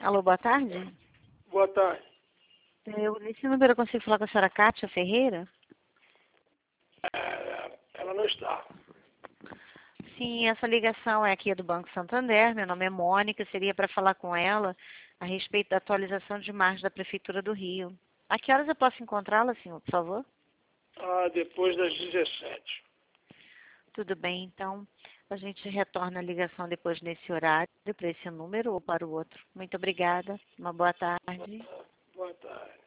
Alô, boa tarde. Boa tarde. Nesse número eu consigo falar com a senhora Kátia Ferreira? Ela não está. Sim, essa ligação é aqui do Banco Santander. Meu nome é Mônica. Seria para falar com ela a respeito da atualização de margem da Prefeitura do Rio. A que horas eu posso encontrá-la, senhor, por favor? Depois das 17. Tudo bem, então a gente retorna a ligação depois nesse horário, para esse número ou para o outro. Muito obrigada. Uma boa tarde. Boa tarde.